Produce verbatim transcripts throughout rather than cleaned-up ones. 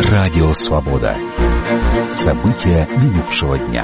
Радио Свобода. События минувшего дня.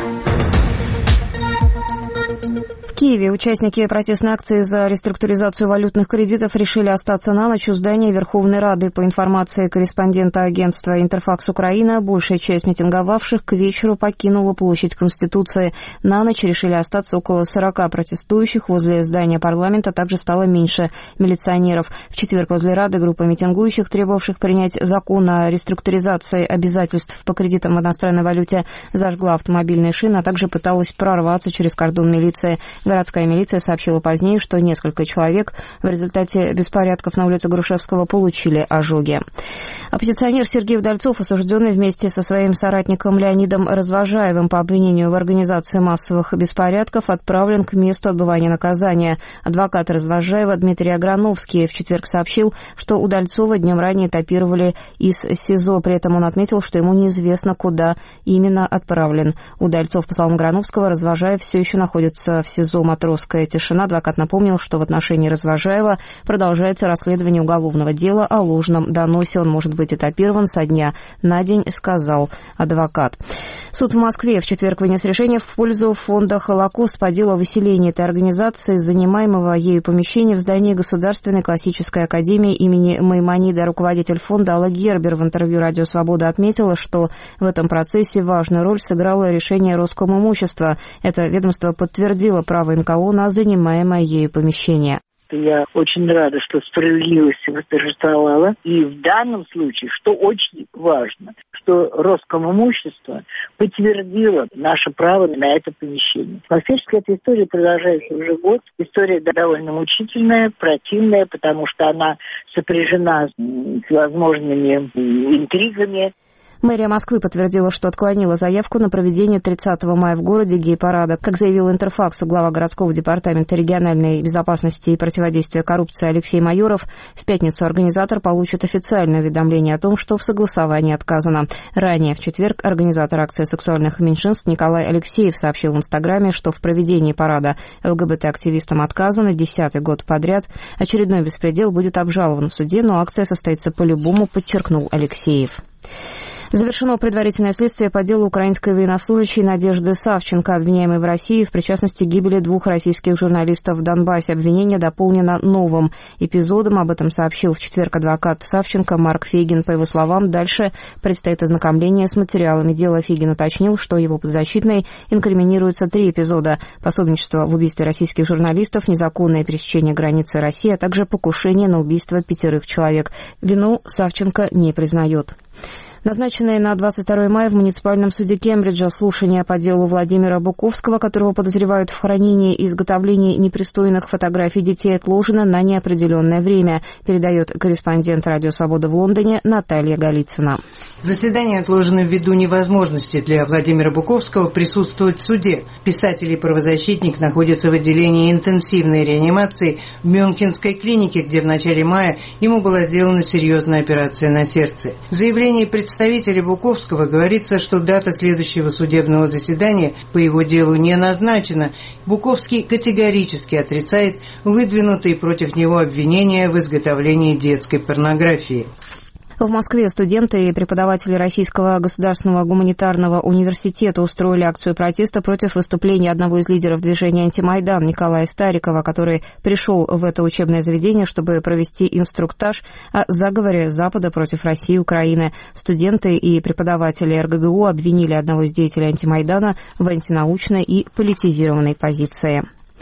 В Киеве участники протестной акции за реструктуризацию валютных кредитов решили остаться на ночь у здания Верховной Рады. По информации корреспондента агентства «Интерфакс Украина», большая часть митинговавших к вечеру покинула площадь Конституции. На ночь решили остаться около сорока протестующих. Возле здания парламента также стало меньше милиционеров. В четверг возле Рады группа митингующих, требовавших принять закон о реструктуризации обязательств по кредитам в иностранной валюте, зажгла автомобильные шины, а также пыталась прорваться через кордон милиции. Городская милиция сообщила позднее, что несколько человек в результате беспорядков на улице Грушевского получили ожоги. Оппозиционер Сергей Удальцов, осужденный вместе со своим соратником Леонидом Развожаевым по обвинению в организации массовых беспорядков, отправлен к месту отбывания наказания. Адвокат Развожаева Дмитрий Аграновский в четверг сообщил, что Удальцова днем ранее этапировали из СИЗО. При этом он отметил, что ему неизвестно, куда именно отправлен. Удальцов, по словам Аграновского, Развожаев все еще находится в СИЗО «Матросская тишина». Адвокат напомнил, что в отношении Развожаева продолжается расследование уголовного дела о ложном доносе. Он может быть этапирован со дня на день, сказал адвокат. Суд в Москве в четверг вынес решение в пользу фонда «Холокост» по делу о выселении этой организации из занимаемого ею помещения в здании Государственной классической академии имени Маймонида. Руководитель фонда Алла Гербер в интервью «Радио Свобода» отметила, что в этом процессе важную роль сыграло решение Роскомимущества. Это ведомство подтвердило право эн ка о на занимаемое ею помещение. Я очень рада, что справедливость восторжествовала. И в данном случае, что очень важно, что Роскомимущество подтвердило наше право на это помещение. Фактически эта история продолжается уже год. История довольно мучительная, противная, потому что она сопряжена с возможными интригами. Мэрия Москвы подтвердила, что отклонила заявку на проведение тридцатого мая в городе гей-парада. Как заявил Интерфаксу глава городского департамента региональной безопасности и противодействия коррупции Алексей Майоров, в пятницу организатор получит официальное уведомление о том, что в согласовании отказано. Ранее, в четверг, организатор акции сексуальных меньшинств Николай Алексеев сообщил в Инстаграме, что в проведении парада эл гэ бэ тэ-активистам отказано десятый год подряд. Очередной беспредел будет обжалован в суде, но акция состоится по-любому, подчеркнул Алексеев. Завершено предварительное следствие по делу украинской военнослужащей Надежды Савченко, обвиняемой в России в причастности к гибели двух российских журналистов в Донбассе. Обвинение дополнено новым эпизодом. Об этом сообщил в четверг адвокат Савченко Марк Фейгин. По его словам, дальше предстоит ознакомление с материалами дела. Фейгин уточнил, что его подзащитной инкриминируются три эпизода: пособничество в убийстве российских журналистов, незаконное пересечение границы России, а также покушение на убийство пятерых человек. Вину Савченко не признает. Назначенные на двадцать второе мая в муниципальном суде Кембриджа слушания по делу Владимира Буковского, которого подозревают в хранении и изготовлении непристойных фотографий детей, отложено на неопределенное время, передает корреспондент «Радио Свобода» в Лондоне Наталья Голицына. Заседание отложено ввиду невозможности для Владимира Буковского присутствовать в суде. Писатель и правозащитник находятся в отделении интенсивной реанимации в Мюнхенской клинике, где в начале мая ему была сделана серьезная операция на сердце. В заявлении представителя Представителя Буковского говорится, что дата следующего судебного заседания по его делу не назначена. Буковский категорически отрицает выдвинутые против него обвинения в изготовлении детской порнографии. В Москве студенты и преподаватели Российского государственного гуманитарного университета устроили акцию протеста против выступления одного из лидеров движения «Антимайдан» Николая Старикова, который пришел в это учебное заведение, чтобы провести инструктаж о заговоре Запада против России и Украины. Студенты и преподаватели эр гэ гэ у обвинили одного из деятелей «Антимайдана» в антинаучной и политизированной позиции.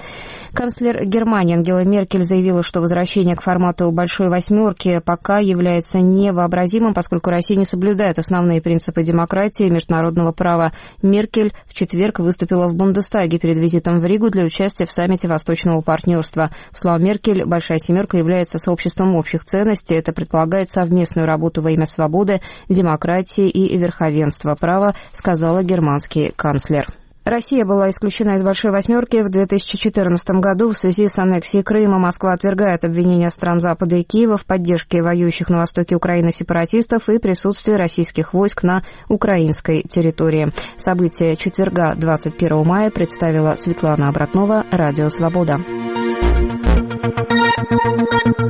Канцлер Германии Ангела Меркель заявила, что возвращение к формату «большой восьмерки» пока является невообразимым, поскольку Россия не соблюдает основные принципы демократии и международного права. Меркель в четверг выступила в Бундестаге перед визитом в Ригу для участия в саммите Восточного партнерства. По словам Меркель, «большая семерка» является сообществом общих ценностей. Это предполагает совместную работу во имя свободы, демократии и верховенства права, сказала германский канцлер. Россия была исключена из «большой восьмерки» в две тысячи четырнадцатом году в связи с аннексией Крыма. Москва отвергает обвинения стран Запада и Киева в поддержке воюющих на востоке Украины сепаратистов и присутствии российских войск на украинской территории. События четверга двадцать первого мая представила Светлана Обратнова, Радио Свобода.